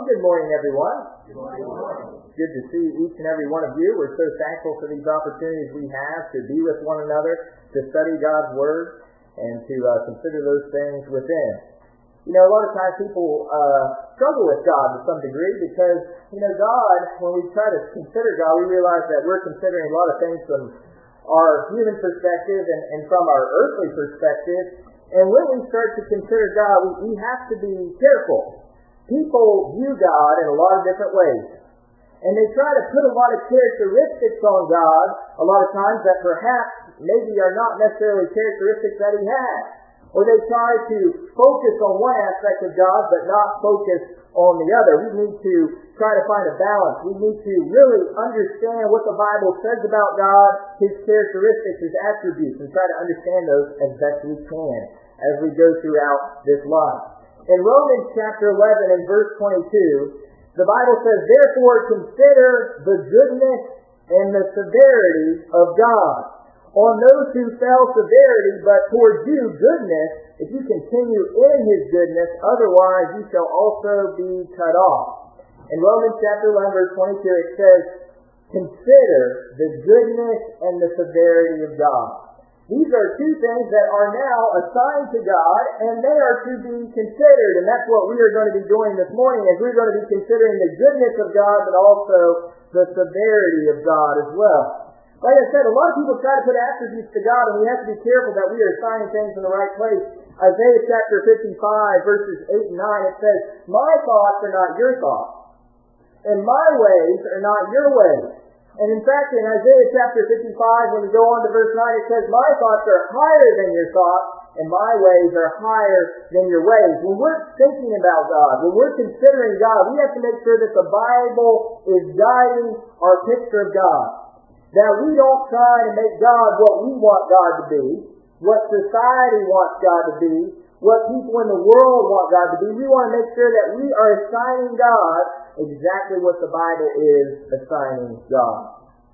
Well, good morning, everyone. Good morning. Good to see each and every one of you. We're so thankful for these opportunities we have to be with one another, to study God's Word, and to consider those things within. You know, a lot of times people struggle with God to some degree because, God, when we try to consider God, we realize that we're considering a lot of things from our human perspective and from our earthly perspective. And when we start to consider God, we have to be careful. People view God in a lot of different ways. And they try to put a lot of characteristics on God, a lot of times that perhaps maybe are not necessarily characteristics that He has. Or they try to focus on one aspect of God but not focus on the other. We need to try to find a balance. We need to really understand what the Bible says about God, His characteristics, His attributes, and try to understand those as best we can as we go throughout this life. In Romans chapter 11 and verse 22, the Bible says, "Therefore consider the goodness and the severity of God. On those who fell severity, but towards you goodness, if you continue in His goodness, otherwise you shall also be cut off." In Romans chapter 11 verse 22 it says, "Consider the goodness and the severity of God." These are two things that are now assigned to God, and they are to be considered. And that's what we are going to be doing this morning, is we're going to be considering the goodness of God, but also the severity of God as well. Like I said, a lot of people try to put attributes to God, and we have to be careful that we are assigning things in the right place. Isaiah chapter 55, verses 8 and 9, it says, "My thoughts are not your thoughts, and my ways are not your ways." And in fact, in Isaiah chapter 55, when we go on to verse 9, it says, "My thoughts are higher than your thoughts, and my ways are higher than your ways." When we're thinking about God, when we're considering God, we have to make sure that the Bible is guiding our picture of God. That we don't try to make God what we want God to be, what society wants God to be, what people in the world want God to be. We want to make sure that we are assigning God exactly what the Bible is assigning God.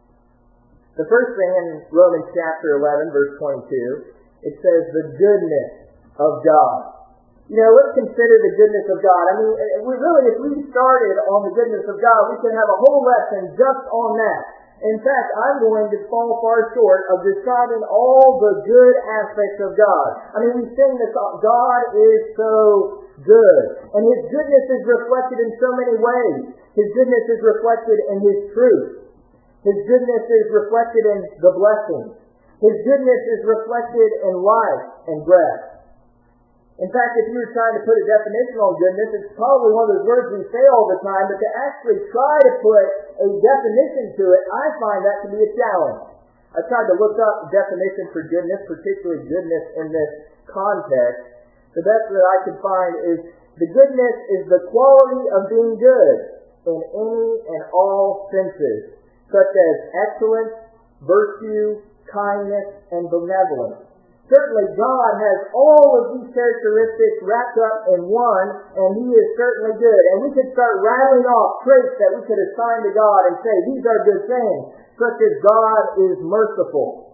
The first thing in Romans chapter 11, verse 22, it says the goodness of God. Let's consider the goodness of God. If we started on the goodness of God, we could have a whole lesson just on that. In fact, I'm going to fall far short of describing all the good aspects of God. We sing this, God is so good. And His goodness is reflected in so many ways. His goodness is reflected in His truth. His goodness is reflected in the blessings. His goodness is reflected in life and breath. In fact, if you were trying to put a definition on goodness, it's probably one of those words we say all the time, but to actually try to put a definition to it, I find that to be a challenge. I tried to look up definitions for goodness, particularly goodness in this context. The best that I could find is the goodness is the quality of being good in any and all senses, such as excellence, virtue, kindness, and benevolence. Certainly God has all of these characteristics wrapped up in one, and He is certainly good. And we could start rattling off traits that we could assign to God and say, these are good things, such as God is merciful.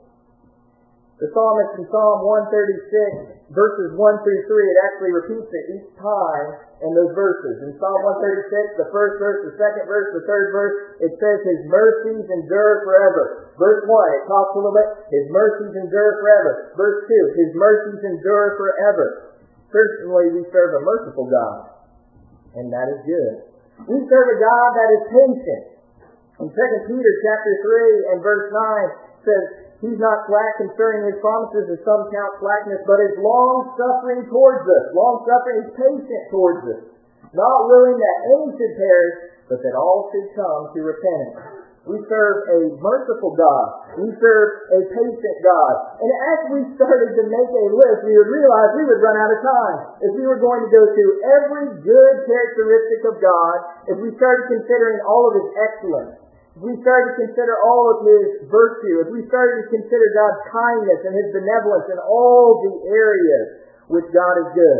The psalmist in Psalm 136, verses 1 through 3, it actually repeats it each time in those verses. In Psalm 136, the first verse, the second verse, the third verse, it says His mercies endure forever. Verse 1, it talks a little bit, His mercies endure forever. Verse 2, His mercies endure forever. Certainly we serve a merciful God, and that is good. We serve a God that is patient. In 2 Peter chapter 3 and verse 9 says, He's not slack concerning His promises, as some count slackness, but is long-suffering towards us. Long-suffering is patient towards us. Not willing that any should perish, but that all should come to repentance. We serve a merciful God. We serve a patient God. And as we started to make a list, we would realize we would run out of time. If we were going to go through every good characteristic of God, if we started considering all of His excellence, if we started to consider all of His virtue, if we started to consider God's kindness and His benevolence in all the areas which God is good,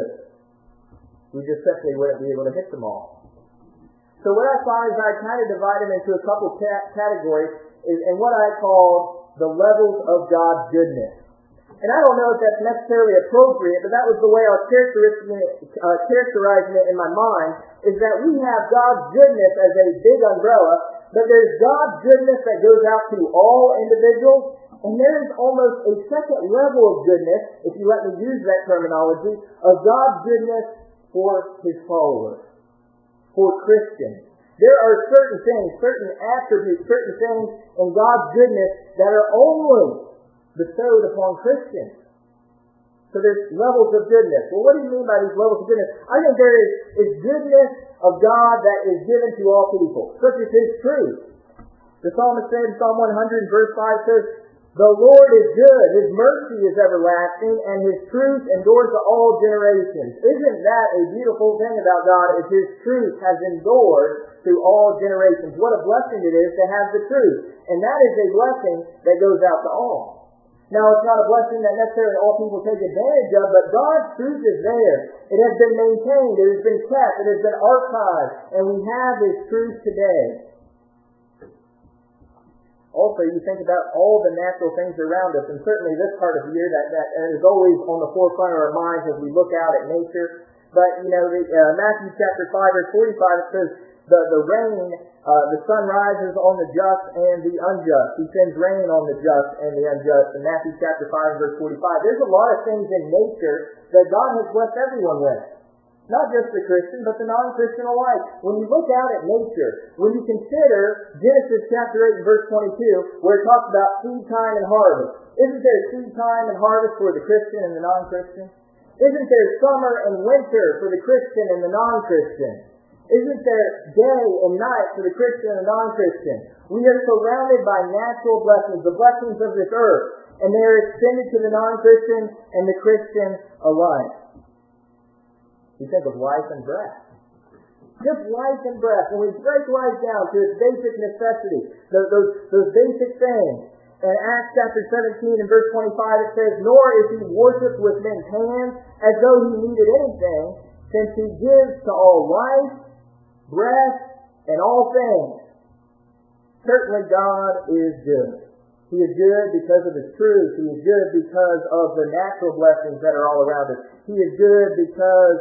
we just simply wouldn't be able to hit them all. So what I find is I kind of divide them into a couple categories in what I call the levels of God's goodness. And I don't know if that's necessarily appropriate, but that was the way I was characterizing it in my mind, is that we have God's goodness as a big umbrella, but there's God's goodness that goes out to all individuals, and there's almost a second level of goodness, if you let me use that terminology, of God's goodness for His followers, for Christians. There are certain things, certain attributes, certain things in God's goodness that are only bestowed upon Christians. So there's levels of goodness. Well, what do you mean by these levels of goodness? I think there is goodness of God that is given to all people, such as His truth. The psalmist said in Psalm 100 verse 5 says, "The Lord is good, His mercy is everlasting, and His truth endures to all generations." Isn't that a beautiful thing about God, is His truth has endured through all generations. What a blessing it is to have the truth. And that is a blessing that goes out to all. Now, it's not a blessing that necessarily all people take advantage of, but God's truth is there. It has been maintained, it has been kept, it has been archived, and we have His truth today. Also, you think about all the natural things around us, and certainly this part of the year that is always on the forefront of our minds as we look out at nature. But, Matthew chapter 5, verse 45, it says, the rain, the sun rises on the just and the unjust. He sends rain on the just and the unjust. In Matthew chapter 5, verse 45, there's a lot of things in nature that God has blessed everyone with. Not just the Christian, but the non-Christian alike. When you look out at nature, when you consider Genesis chapter 8 and verse 22, where it talks about seed time and harvest, isn't there seed time and harvest for the Christian and the non-Christian? Isn't there summer and winter for the Christian and the non-Christian? Isn't there day and night for the Christian and the non-Christian? We are surrounded by natural blessings, the blessings of this earth, and they are extended to the non-Christian and the Christian alike. You think of life and breath. Just life and breath. When we break life down to its basic necessities, those basic things. In Acts chapter 17 and verse 25 it says, "Nor is He worshipped with men's hands as though He needed anything, since He gives to all life, breath, and all things." Certainly God is good. He is good because of His truth. He is good because of the natural blessings that are all around us. He is good because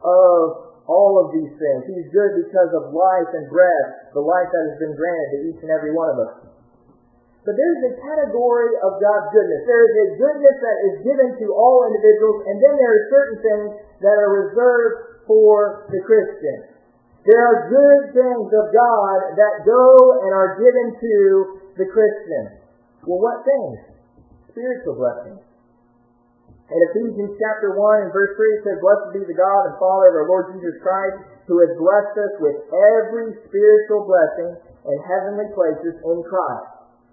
of all of these things. He is good because of life and breath, the life that has been granted to each and every one of us. But there's a category of God's goodness. There is a goodness that is given to all individuals, and then there are certain things that are reserved for the Christian. There are good things of God that go and are given to the Christian. Well, what things? Spiritual blessings. In Ephesians chapter 1 and verse 3 it says, "Blessed be the God and Father of our Lord Jesus Christ, who has blessed us with every spiritual blessing in heavenly places in Christ."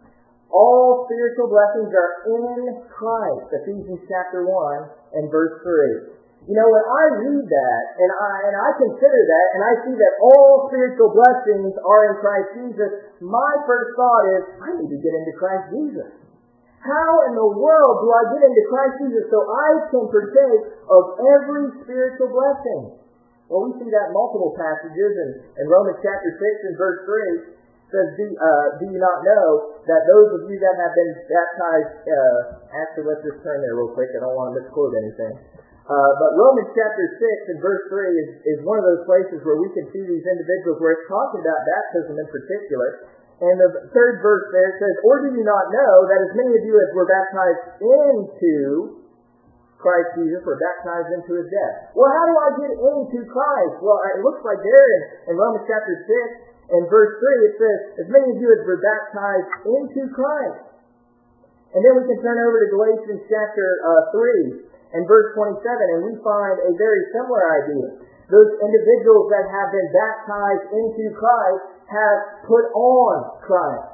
All spiritual blessings are in Christ. Ephesians chapter 1 and verse 3. When I read that, and I consider that, and I see that all spiritual blessings are in Christ Jesus, my first thought is, I need to get into Christ Jesus. How in the world do I get into Christ Jesus so I can partake of every spiritual blessing? Well, we see that in multiple passages. In Romans chapter 6 and verse 3, says, do you not know that those of you that have been baptized, actually let's just turn there real quick, I don't want to misquote anything. But Romans chapter 6 and verse 3 is one of those places where we can see these individuals where it's talking about baptism in particular. And the third verse there says, "Or do you not know that as many of you as were baptized into Christ Jesus were baptized into His death?" Well, how do I get into Christ? Well, it looks like there in Romans chapter 6 and verse 3 it says, "As many of you as were baptized into Christ." And then we can turn over to Galatians chapter 3 and verse 27, and we find a very similar idea. Those individuals that have been baptized into Christ have put on Christ.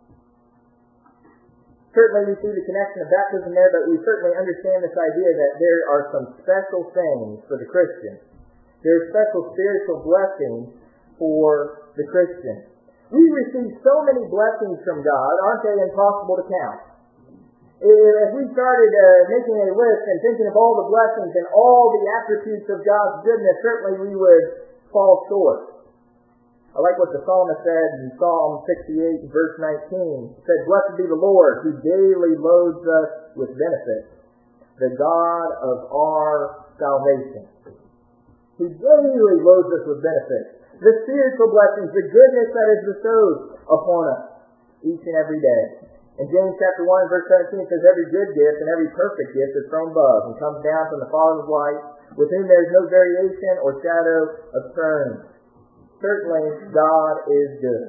Certainly we see the connection of baptism there, but we certainly understand this idea that there are some special things for the Christian. There are special spiritual blessings for the Christian. We receive so many blessings from God, aren't they impossible to count? If we started making a list and thinking of all the blessings and all the attributes of God's goodness, certainly we would fall short. I like what the psalmist said in Psalm 68 verse 19. It said, "Blessed be the Lord, who daily loads us with benefits." the God of our salvation, who daily loads us with benefits, the spiritual blessings, the goodness that is bestowed upon us each and every day. In James chapter 1, verse 17, it says, every good gift and every perfect gift is from above and comes down from the Father of lights, with whom there is no variation or shadow of turning. Certainly, God is good.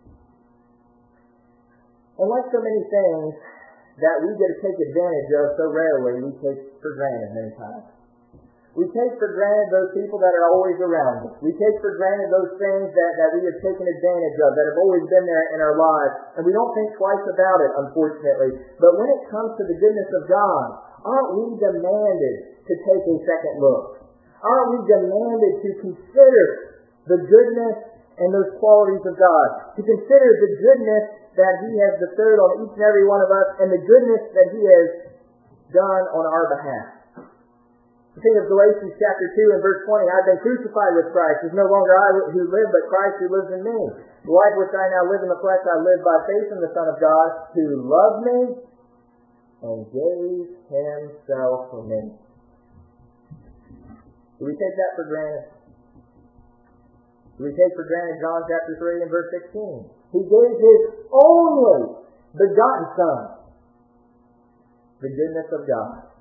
And like so many things that we get to take advantage of so rarely, we take for granted many times. We take for granted those people that are always around us. We take for granted those things that we have taken advantage of, that have always been there in our lives. And we don't think twice about it, unfortunately. But when it comes to the goodness of God, aren't we demanded to take a second look? Aren't we demanded to consider the goodness and those qualities of God? To consider the goodness that He has bestowed on each and every one of us, and the goodness that He has done on our behalf. Think of Galatians chapter 2 and verse 20. I've been crucified with Christ. It's no longer I who live, but Christ who lives in me. The life which I now live in the flesh, I live by faith in the Son of God, who loved me and gave Himself for me. Do we take that for granted? Do we take for granted John chapter 3 and verse 16? He gave His only begotten Son. The goodness of God.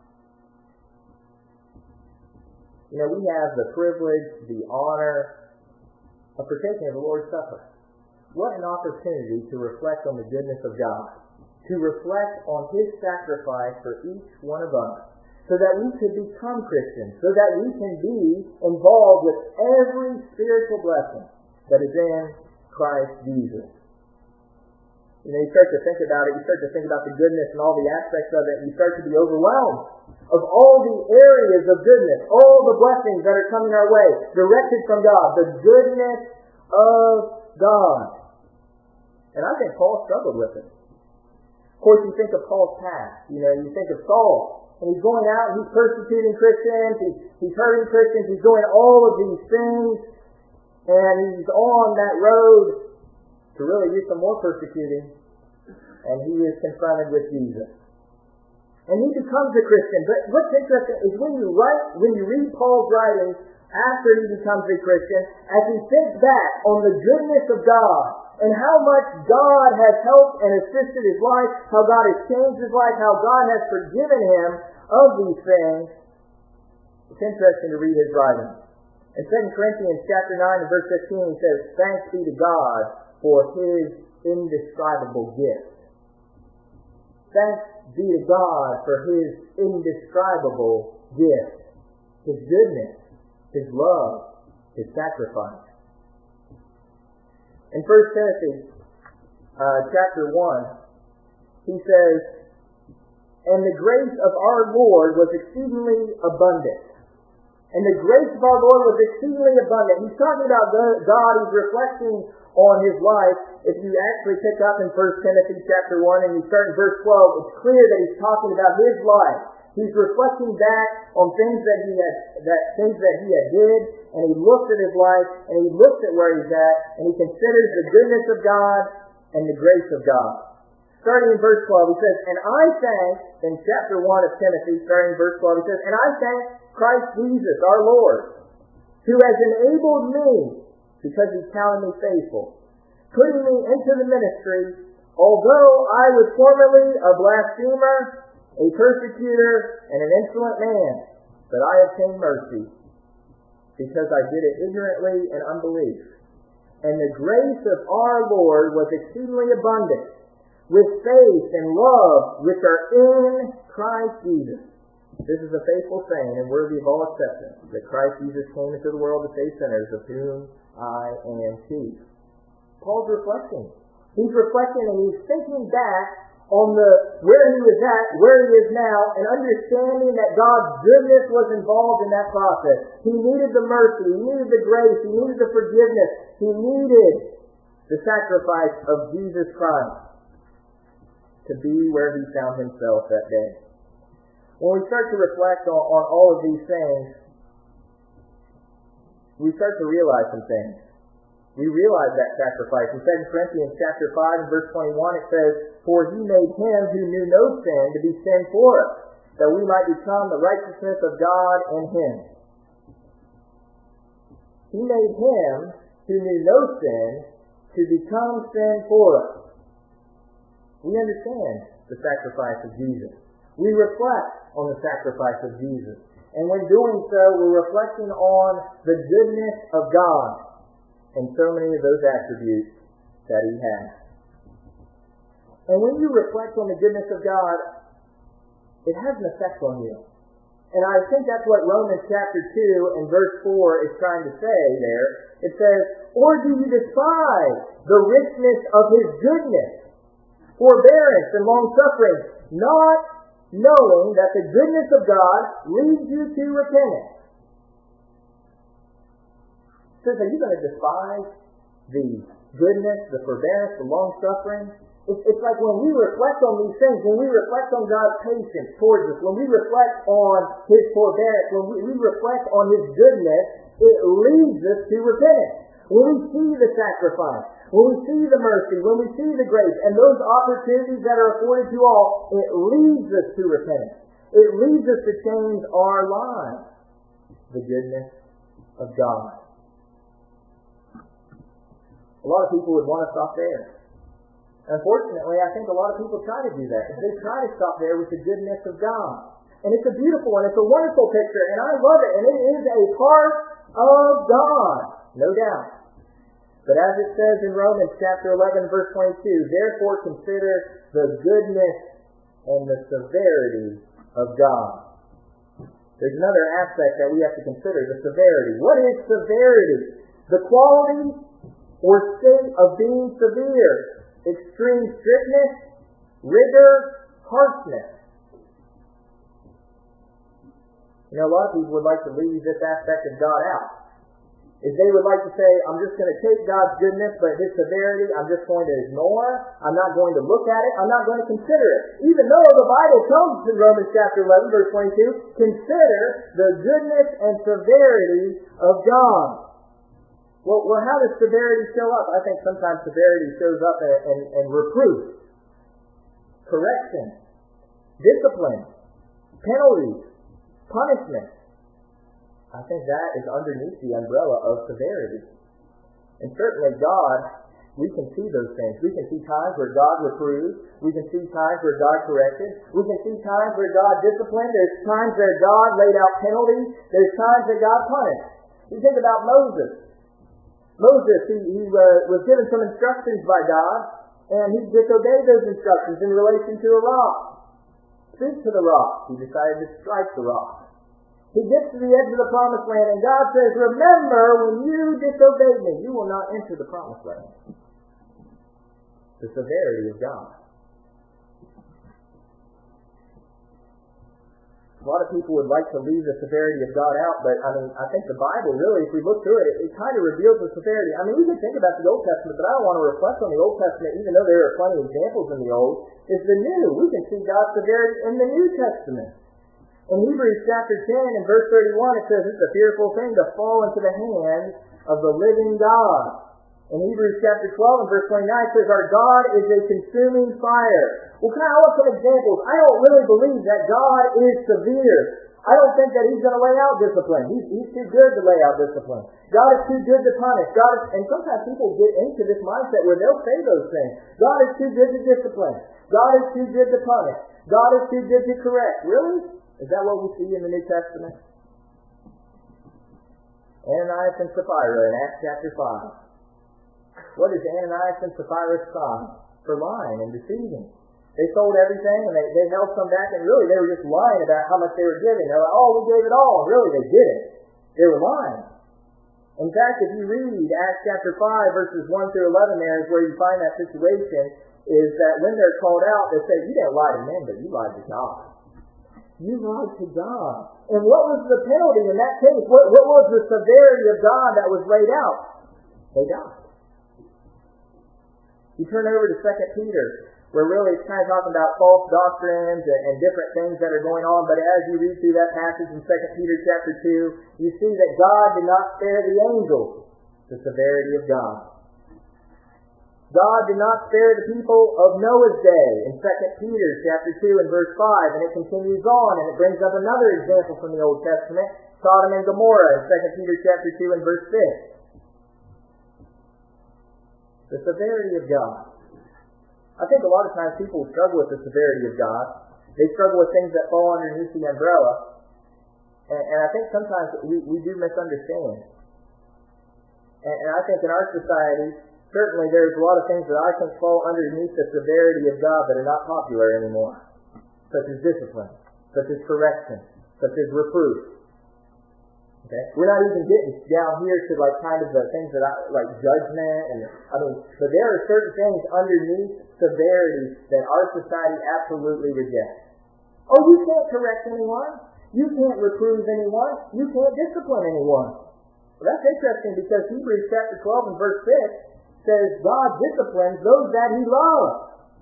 You know, we have the privilege, the honor of partaking of the Lord's Supper. What an opportunity to reflect on the goodness of God, to reflect on His sacrifice for each one of us, so that we could become Christians, so that we can be involved with every spiritual blessing that is in Christ Jesus. You know, you start to think about it, you start to think about the goodness and all the aspects of it, and you start to be overwhelmed of all the areas of goodness, all the blessings that are coming our way, directed from God, the goodness of God. And I think Paul struggled with it. Of course, you think of Paul's past. You know, you think of Saul, and he's going out and he's persecuting Christians, he's hurting Christians, he's doing all of these things, and he's on that road to really do some more persecuting, and he is confronted with Jesus. And he becomes a Christian. But what's interesting is when you read Paul's writings after he becomes a Christian, as he thinks back on the goodness of God and how much God has helped and assisted his life, how God has changed his life, how God has forgiven him of these things, it's interesting to read his writings. In 2 Corinthians chapter 9 and verse 15, he says, "Thanks be to God for His indescribable gift." Thanks be to God for His indescribable gift. His goodness, His love, His sacrifice. In 1 Timothy chapter 1, he says, "And the grace of our Lord was exceedingly abundant." And the grace of our Lord was exceedingly abundant. He's talking about God. He's reflecting on His life. If you actually pick up in 1 Timothy chapter 1 and you start in verse 12, it's clear that he's talking about His life. He's reflecting back on things that he had did, and he looks at his life, and he looks at where he's at, and he considers the goodness of God and the grace of God. Starting in verse 12, he says, "And I thank," in chapter 1 of Timothy, starting in verse 12, he says, "And I thank Christ Jesus, our Lord, who has enabled me, because He counted me faithful, putting me into the ministry, although I was formerly a blasphemer, a persecutor, and an insolent man, but I obtained mercy, because I did it ignorantly in unbelief. And the grace of our Lord was exceedingly abundant, with faith and love which are in Christ Jesus." This is a faithful saying and worthy of all acceptance, that Christ Jesus came into the world to save sinners, of whom I am chief. Paul's reflecting. He's reflecting and he's thinking back on where he was at, where he is now, and understanding that God's goodness was involved in that process. He needed the mercy, he needed the grace, he needed the forgiveness, he needed the sacrifice of Jesus Christ to be where he found himself that day. When we start to reflect on all of these things, we start to realize some things. We realize that sacrifice. In 2 Corinthians chapter 5 and verse 21, it says, "For He made Him who knew no sin to be sin for us, that we might become the righteousness of God in Him. He made Him who knew no sin to become sin for us. We understand the sacrifice of Jesus. We reflect on the sacrifice of Jesus. And when doing so, we're reflecting on the goodness of God and so many of those attributes that He has. And when you reflect on the goodness of God, it has an effect on you. And I think that's what Romans chapter 2 and verse 4 is trying to say there. It says, "Or do you despise the richness of His goodness, forbearance and long-suffering, not knowing that the goodness of God leads you to repentance?" It says, are you going to despise the goodness, the forbearance, the long-suffering? It's like when we reflect on these things, when we reflect on God's patience towards us, when we reflect on His forbearance, when we reflect on His goodness, it leads us to repentance. When we see the sacrifice, when we see the mercy, when we see the grace, and those opportunities that are afforded to all, it leads us to repentance. It leads us to change our lives. The goodness of God. A lot of people would want to stop there. Unfortunately, I think a lot of people try to do that. They try to stop there with the goodness of God. And it's a beautiful one. It's a wonderful picture, and I love it. And it is a part of God, no doubt. But as it says in Romans chapter 11, verse 22, "Therefore consider the goodness and the severity of God." There's another aspect that we have to consider, the severity. What is severity? The quality or state of being severe. Extreme strictness, rigor, harshness. You know, a lot of people would like to leave this aspect of God out. If they would like to say, I'm just going to take God's goodness, but His severity I'm just going to ignore. I'm not going to look at it. I'm not going to consider it. Even though the Bible tells us in Romans chapter 11, verse 22, consider the goodness and severity of God. Well, how does severity show up? I think sometimes severity shows up in reproof, correction, discipline, penalties, punishment. I think that is underneath the umbrella of severity. And certainly God, we can see those things. We can see times where God reproves. We can see times where God corrected. We can see times where God disciplined. There's times where God laid out penalties. There's times that God punished. You think about Moses. Moses, he was given some instructions by God, and he disobeyed those instructions in relation to a rock. Speak to the rock. He decided to strike the rock. He gets to the edge of the promised land, and God says, remember, when you disobeyed me, you will not enter the promised land. The severity of God. A lot of people would like to leave the severity of God out, but I think the Bible really, if we look through it, it kind of reveals the severity. We can think about the Old Testament, but I don't want to reflect on the Old Testament, even though there are plenty of examples in the Old. It's the New. We can see God's severity in the New Testament. In Hebrews chapter 10 and verse 31, it says it's a fearful thing to fall into the hands of the living God. In Hebrews chapter 12 and verse 29, it says, our God is a consuming fire. Well, I want some examples. I don't really believe that God is severe. I don't think that He's going to lay out discipline. He's too good to lay out discipline. God is too good to punish. And sometimes people get into this mindset where they'll say those things. God is too good to discipline. God is too good to punish. God is too good to correct. Really? Is that what we see in the New Testament? Ananias and Sapphira in Acts chapter 5. What is Ananias and Sapphira's crime? For lying and deceiving. They sold everything and they held some back, and really they were just lying about how much they were giving. They're like, we gave it all. And really they didn't. They were lying. In fact, if you read Acts chapter 5, verses 1 through 11 there is where you find that situation, is that when they're called out, they say, you didn't lie to men, but you lied to God. You lied to God. And what was the penalty in that case? What was the severity of God that was laid out? They died. You turn over to 2 Peter, where really it's kind of talking about false doctrines and different things that are going on. But as you read through that passage in 2 Peter chapter 2, you see that God did not spare the angels, the severity of God. God did not spare the people of Noah's day in 2 Peter chapter 2 and verse 5, and it continues on, and it brings up another example from the Old Testament, Sodom and Gomorrah in 2 Peter chapter 2 and verse 6. The severity of God. I think a lot of times people struggle with the severity of God. They struggle with things that fall underneath the umbrella. And I think sometimes we do misunderstand. And I think in our society, certainly there's a lot of things that I think fall underneath the severity of God that are not popular anymore. Such as discipline, such as correction, such as reproof. Okay? We're not even getting down here to like kind of the things that like judgment and but there are certain things underneath severity that our society absolutely rejects. Oh, you can't correct anyone. You can't reprove anyone. You can't discipline anyone. Well, that's interesting because Hebrews chapter 12 and verse 6 says God disciplines those that He loves.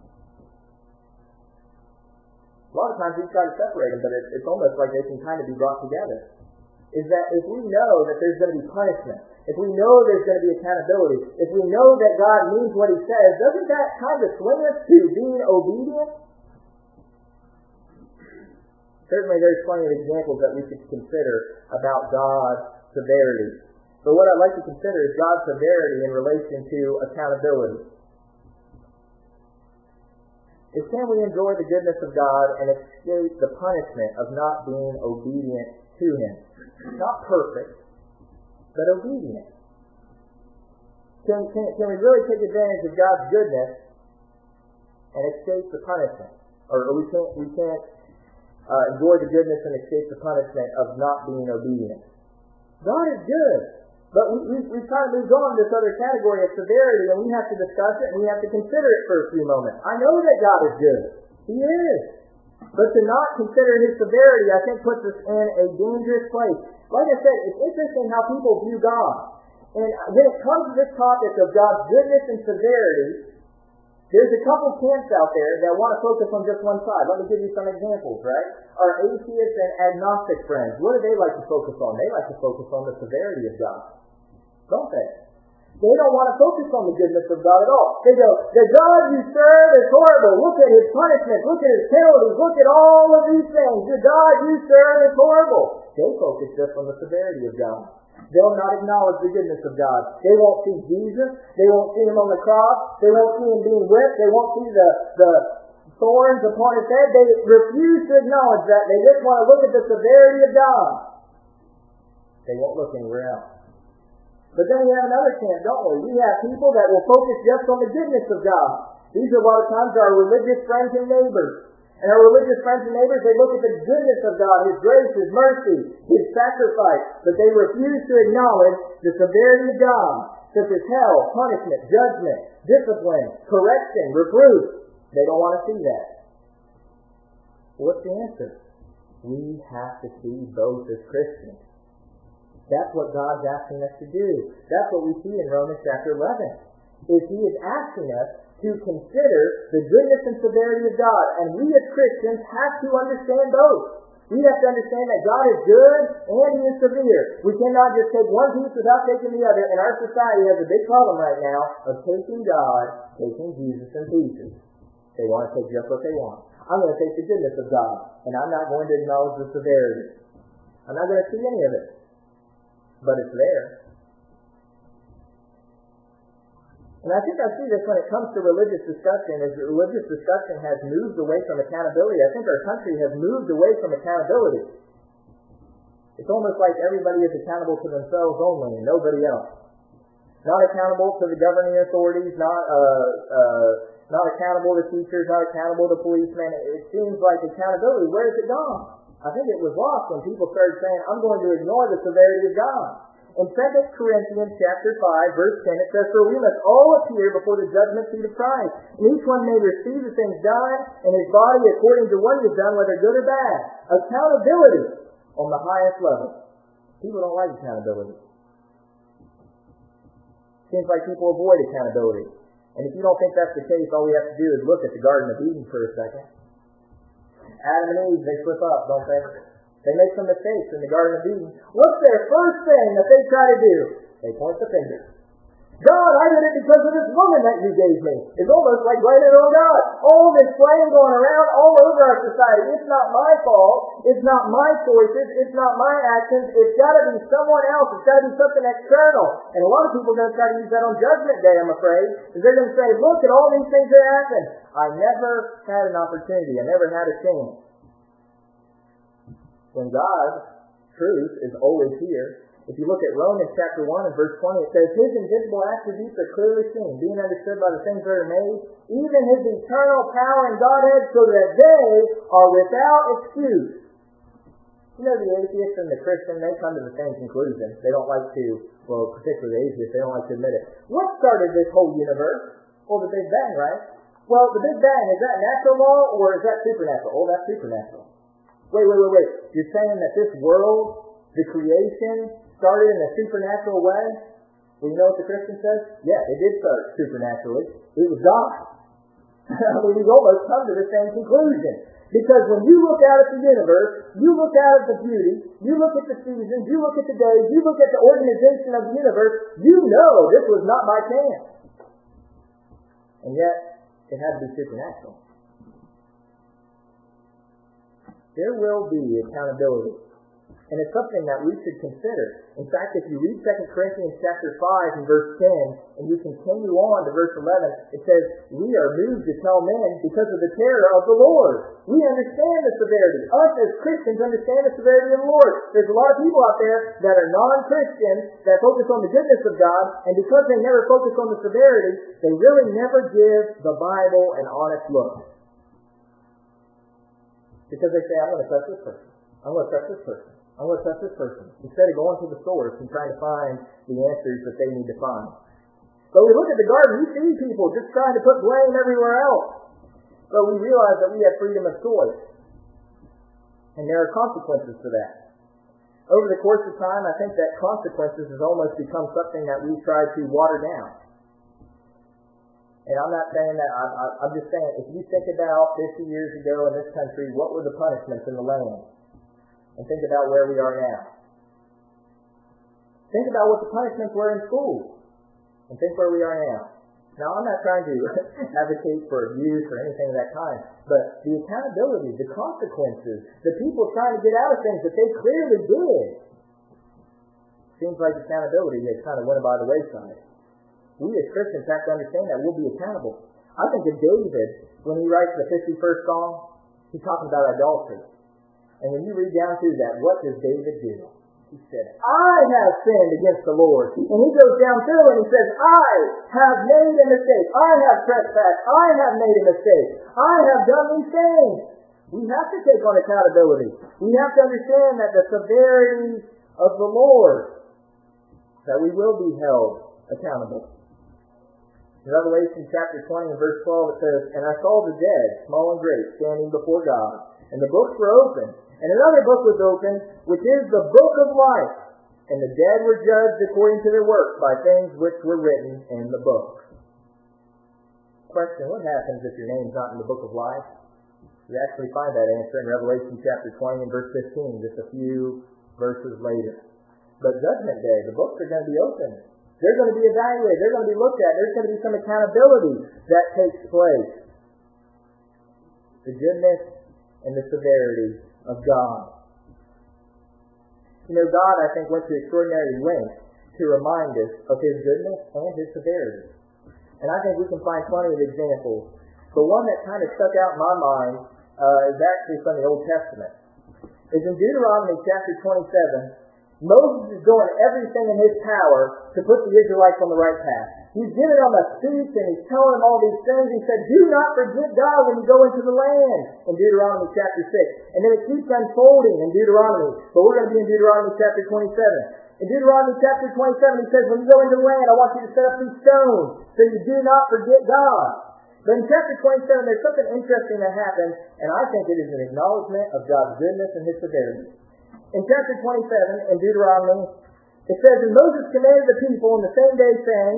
A lot of times we try to separate them, but it's almost like they can kind of be brought together. Is that if we know that there's going to be punishment, if we know there's going to be accountability, if we know that God means what He says, doesn't that kind of swing us to being obedient? Certainly there's plenty of examples that we could consider about God's severity. But what I'd like to consider is God's severity in relation to accountability. Is can we enjoy the goodness of God and escape the punishment of not being obedient to Him? Not perfect, but obedient. Can we really take advantage of God's goodness and escape the punishment? Or we can't enjoy the goodness and escape the punishment of not being obedient. God is good, but we've kind of moved on to this other category of severity, and we have to discuss it, and we have to consider it for a few moments. I know that God is good. He is. But to not consider His severity, I think, puts us in a dangerous place. Like I said, it's interesting how people view God. And when it comes to this topic of God's goodness and severity, there's a couple camps out there that want to focus on just one side. Let me give you some examples, right? Our atheist and agnostic friends, what do they like to focus on? They like to focus on the severity of God. Don't they? They don't want to focus on the goodness of God at all. They go, the God you serve is horrible. Look at His punishments. Look at His penalties. Look at all of these things. The God you serve is horrible. They focus just on the severity of God. They'll not acknowledge the goodness of God. They won't see Jesus. They won't see Him on the cross. They won't see Him being whipped. They won't see the thorns upon His head. They refuse to acknowledge that. They just want to look at the severity of God. They won't look anywhere else. But then we have another camp, don't we? We have people that will focus just on the goodness of God. These are a lot of times our religious friends and neighbors. And our religious friends and neighbors, they look at the goodness of God, His grace, His mercy, His sacrifice. But they refuse to acknowledge the severity of God, such as hell, punishment, judgment, discipline, correction, reproof. They don't want to see that. What's the answer? We have to see both as Christians. That's what God's asking us to do. That's what we see in Romans chapter 11. Is He is asking us to consider the goodness and severity of God. And we as Christians have to understand both. We have to understand that God is good and He is severe. We cannot just take one piece without taking the other. And our society has a big problem right now of taking God, taking Jesus in pieces. They want to take just what they want. I'm going to take the goodness of God, and I'm not going to acknowledge the severity. I'm not going to see any of it. But it's there. And I think I see this when it comes to religious discussion, as religious discussion has moved away from accountability. I think our country has moved away from accountability. It's almost like everybody is accountable to themselves only and nobody else. Not accountable to the governing authorities, not accountable to teachers, not accountable to policemen. It seems like accountability, where has it gone? I think it was lost when people started saying, I'm going to ignore the severity of God. In 2 Corinthians chapter 5, verse 10, it says, for we must all appear before the judgment seat of Christ, and each one may receive the things done in his body according to what he has done, whether good or bad. Accountability on the highest level. People don't like accountability. Seems like people avoid accountability. And if you don't think that's the case, all we have to do is look at the Garden of Eden for a second. Adam and Eve, they slip up, don't they? They make some mistakes in the Garden of Eden. What's their first thing that they try to do? They point the finger. God, I did it because of this woman that you gave me. It's almost like blaming it on God. All this blame going around all over our society. It's not my fault. It's not my choices. It's not my actions. It's got to be someone else. It's got to be something external. And a lot of people are going to try to use that on Judgment Day, I'm afraid. Because they're going to say, look at all these things that happened. I never had an opportunity. I never had a chance. When God's truth is always here. If you look at Romans chapter 1 and verse 20, it says, His invisible attributes are clearly seen, being understood by the things that are made, even His eternal power and Godhead, so that they are without excuse. You know, the atheist and the Christian, they come to the same conclusion. They don't like to, well, particularly the atheists, they don't like to admit it. What started this whole universe? Well, the Big Bang, right? Well, the Big Bang, is that natural law or is that supernatural? Oh, that's supernatural. Wait. You're saying that this world, the creation, started in a supernatural way? Well, you know what the Christian says? Yeah, it did start supernaturally. It was God. I mean, we've almost come to the same conclusion. Because when you look out at the universe, you look out at the beauty, you look at the seasons, you look at the days, you look at the organization of the universe, you know this was not by chance. And yet, it had to be supernatural. There will be accountability. And it's something that we should consider. In fact, if you read 2 Corinthians chapter 5 and verse 10, and you continue on to verse 11, it says, we are moved to tell men because of the terror of the Lord. We understand the severity. Us as Christians understand the severity of the Lord. There's a lot of people out there that are non-Christians that focus on the goodness of God, and because they never focus on the severity, they really never give the Bible an honest look. Because they say, I'm going to touch this person. I'm going to touch this person. I'm going to touch this person. Instead of going to the source and trying to find the answers that they need to find. But we look at the garden, we see people just trying to put blame everywhere else. But we realize that we have freedom of choice. And there are consequences to that. Over the course of time, I think that consequences has almost become something that we try to water down. And I'm not saying that, I'm just saying, if you think about 50 years ago in this country, what were the punishments in the land? And think about where we are now. Think about what the punishments were in school. And think where we are now. Now, I'm not trying to advocate for abuse or anything of that kind. But the accountability, the consequences, the people trying to get out of things that they clearly did. Seems like accountability has kind of went by the wayside. We as Christians have to understand that we'll be accountable. I think of David, when he writes the 51st Psalm, he's talking about idolatry. And when you read down through that, what does David do? He said, I have sinned against the Lord. And he goes down through and he says, I have made a mistake. I have trespassed. I have made a mistake. I have done these things. We have to take on accountability. We have to understand that the severity of the Lord, that we will be held accountable. In Revelation chapter 20 and verse 12 it says, And I saw the dead, small and great, standing before God. And the books were opened. And another book was opened, which is the book of life. And the dead were judged according to their works by things which were written in the book. Question, what happens if your name's not in the book of life? You actually find that answer in Revelation chapter 20 and verse 15, just a few verses later. But Judgment Day, the books are going to be opened. They're going to be evaluated. They're going to be looked at. There's going to be some accountability that takes place. The goodness and the severity of God. You know, God, I think, went to extraordinary lengths to remind us of His goodness and His severity. And I think we can find plenty of examples. But one that kind of stuck out in my mind is actually from the Old Testament. It's in Deuteronomy chapter 27. Moses is doing everything in his power to put the Israelites on the right path. He's giving them a speech and he's telling them all these things. He said, do not forget God when you go into the land, in Deuteronomy chapter 6. And then it keeps unfolding in Deuteronomy. But we're going to be in Deuteronomy chapter 27. In Deuteronomy chapter 27, he says, when you go into the land, I want you to set up these stones so you do not forget God. But in chapter 27, there's something interesting that happens, and I think it is an acknowledgement of God's goodness and His severity. In chapter 27, in Deuteronomy, it says, And Moses commanded the people in the same day, saying,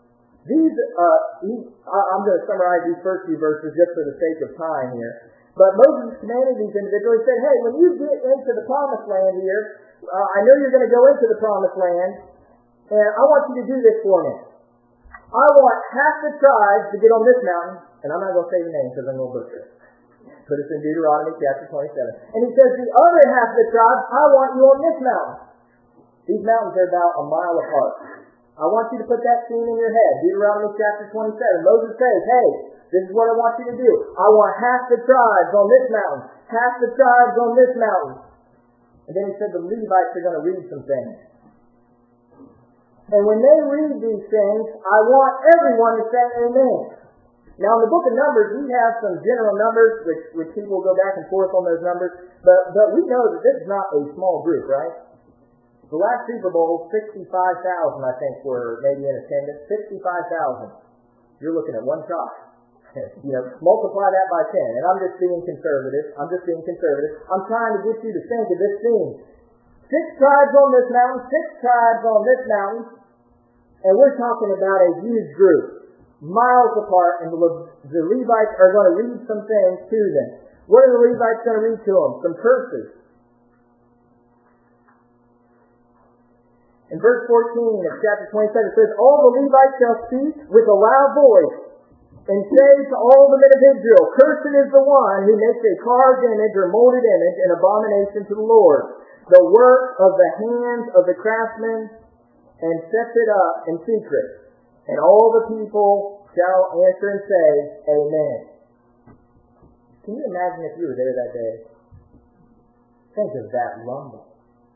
I'm going to summarize these first few verses just for the sake of time here. But Moses commanded these individuals, he said, hey, when you get into the promised land here, I know you're going to go into the promised land, and I want you to do this for me. I want half the tribes to get on this mountain, and I'm not going to say the name because I'm going to butcher it. But it's in Deuteronomy chapter 27. And he says, the other half of the tribes, I want you on this mountain. These mountains are about a mile apart. I want you to put that scene in your head. Deuteronomy chapter 27. Moses says, hey, this is what I want you to do. I want half the tribes on this mountain, half the tribes on this mountain. And then he said the Levites are going to read some things. And when they read these things, I want everyone to say amen. Now in the book of Numbers, we have some general numbers, which people go back and forth on those numbers, but we know that this is not a small group, right? The last Super Bowl, 65,000, I think, were maybe in attendance. 65,000. You're looking at one shot. Multiply that by 10. And I'm just being conservative. I'm trying to get you to think of this scene. 6 tribes on this mountain, 6 tribes on this mountain. And we're talking about a huge group, miles apart, and the Levites are going to read some things to them. What are the Levites going to read to them? Some curses. In verse 14 of chapter 27, it says, all the Levites shall speak with a loud voice, and say to all the men of Israel, cursed is the one who makes a carved image or molded image, an abomination to the Lord, the work of the hands of the craftsman, and sets it up in secret. And all the people shall answer and say, amen. Can you imagine if you were there that day? Think of that rumble.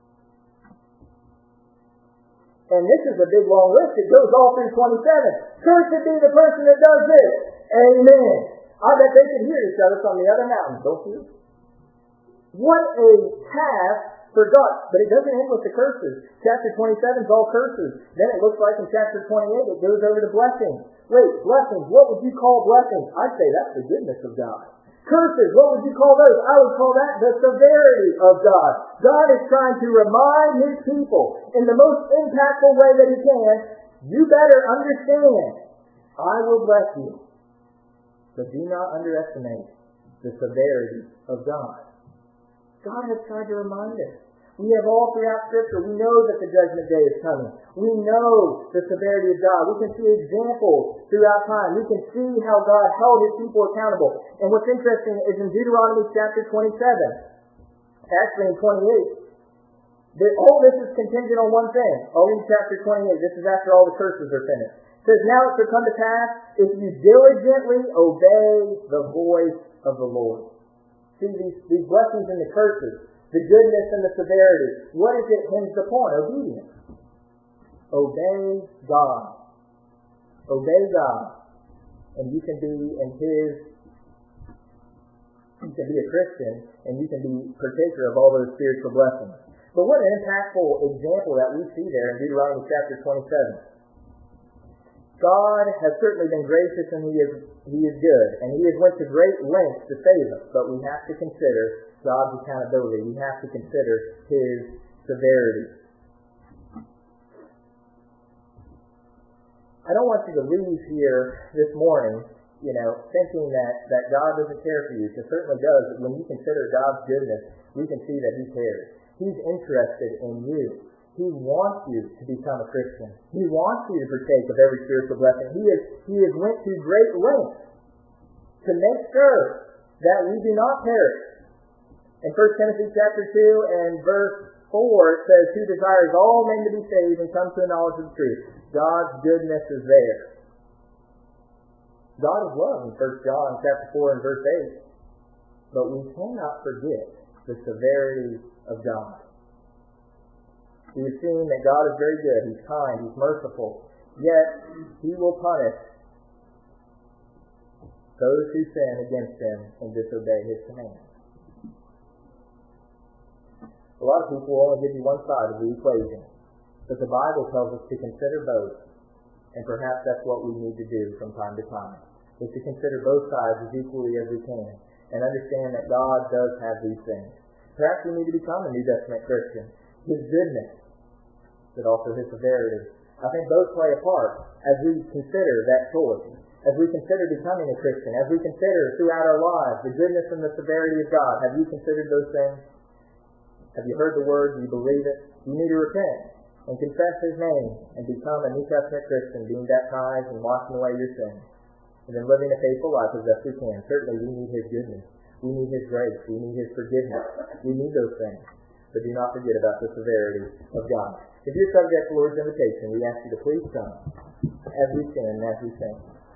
And this is a big long list. It goes all through 27. Cursed be the person that does this. Amen. I bet they could hear each other from the other mountains, don't you? What a task for God. But it doesn't end with the curses. Chapter 27 is all curses. Then it looks like in chapter 28 it goes over to blessings. Wait, blessings. What would you call blessings? I'd say that's the goodness of God. Curses, what would you call those? I would call that the severity of God. God is trying to remind His people in the most impactful way that He can, you better understand, I will bless you. But do not underestimate the severity of God. God has tried to remind us. We have all throughout Scripture, we know that the judgment day is coming. We know the severity of God. We can see examples throughout time. We can see how God held His people accountable. And what's interesting is in Deuteronomy chapter 27, actually in 28, that all this is contingent on one thing. I'll read chapter 28. This is after all the curses are finished. It says, now it shall come to pass, if you diligently obey the voice of the Lord. See, these blessings and the curses, the goodness and the severity. What is it hinged upon? Obedience. Obey God. Obey God. And you can be you can be a Christian, and you can be partaker of all those spiritual blessings. But what an impactful example that we see there in Deuteronomy chapter 27. God has certainly been gracious, and He is good, and He has went to great lengths to save us, but we have to consider God's accountability. We have to consider His severity. I don't want you to leave here this morning, thinking that God doesn't care for you, because certainly does. But when you consider God's goodness, we can see that He cares. He's interested in you. He wants you to become a Christian. He wants you to partake of every spiritual blessing. He has went to great lengths to make sure that we do not perish. In 1 Timothy chapter 2 and verse 4, it says, who desires all men to be saved and come to the knowledge of the truth. God's goodness is there. God is love in 1 John chapter 4 and verse 8. But we cannot forget the severity of God. We have seen that God is very good. He's kind. He's merciful. Yet, He will punish those who sin against Him and disobey His commands. A lot of people will only give you one side of the equation. But the Bible tells us to consider both. And perhaps that's what we need to do from time to time. Is to consider both sides as equally as we can. And understand that God does have these things. Perhaps we need to become a New Testament Christian. His goodness, but also His severity. I think both play a part as we consider that choice. As we consider becoming a Christian. As we consider throughout our lives the goodness and the severity of God. Have you considered those things? Have you heard the word? Do you believe it? You need to repent. and confess His name and become a New Testament Christian, being baptized and washing away your sins, and then living a faithful life as best we can. Certainly we need His goodness. We need His grace. We need His forgiveness. We need those things. But do not forget about the severity of God. If you're subject to the Lord's invitation, we ask you to please come as we stand and as we sing.